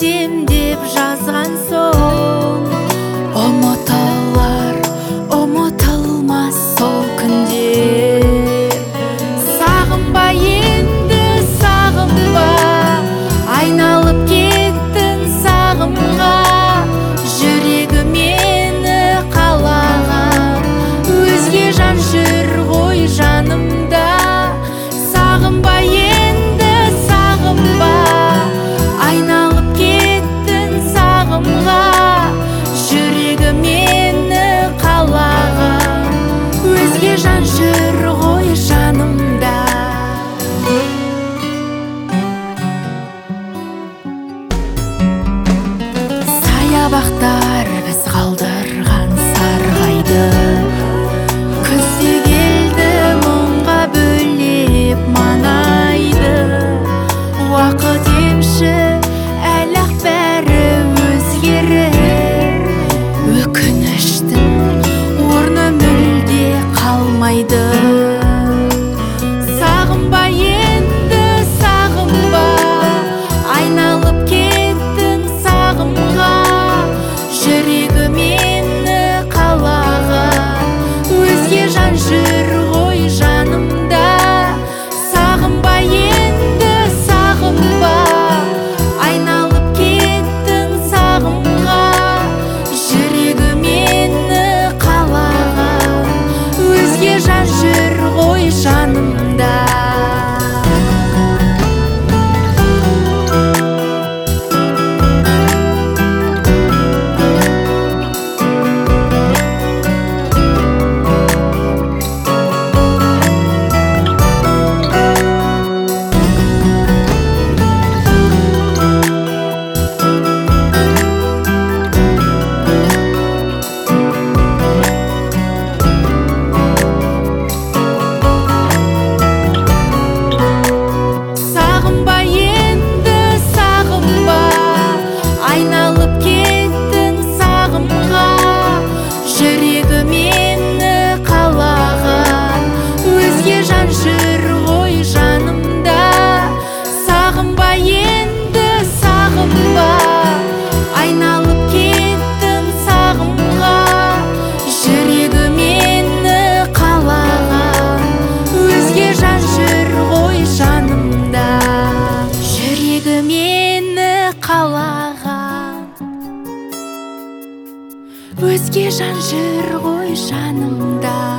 кетем деп жазған соң, ұмытылар, ұмытылмас сол күндер. Сағынба енді, сағынба, айналып кеттің сағымға. Жүрегі мені қалаған, өзге жан жүр ғой жанымда. Сағынба енді, сағынба, айналып кеттің сағымға. Жүрегі мені қалаған, өзге жан жүр ғой жанымда. Саябақтар біз қалдырған сарғайды, күзде келді мұңға бөлеп маңайды. Уақыт емші, әлі-ақ бәрі өзгерер, өкініштің орны мүлде қалмайды. Сағынба енді, сағынба, айналып кеттің сағымға. Жүрегі мені қалаған, өзге жан жүр ғой жанымда. Сағынба енді, сағынба, айналып кеттің сағымға. Жүрегі мені қалаған, өзге жан жүр ғой жанымда. Сағынба енді, сағынба, айналып кеттің сағымға. Жүрегі мені қалаған, өзге жан жүр ғой жанымда. Сағынба енді, сағынба, айналып кеттің сағымға. Жүрегі мені қалаған, өзге жан жүр ғой жанымда. Жүрегі мені қалаған, өзге жан жүр ғой жанымда.